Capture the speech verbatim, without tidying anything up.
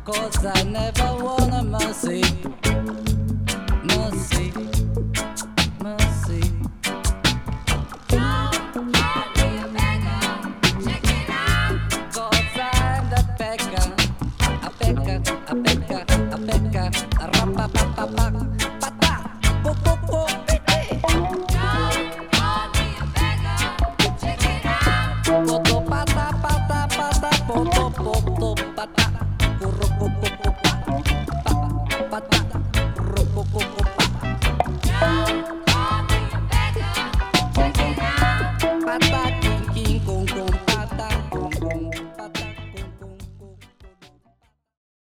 'cause I never wanna mercy, mercy, mercy. Don't call me a beggar, check it out. 'Cause I'm the beggar, a beggar, a beggar, a beggar, a rappa pa pa pa pa po po po. Don't call me a beggar, check it out. Poto pata pata pata poto poto pata. Puro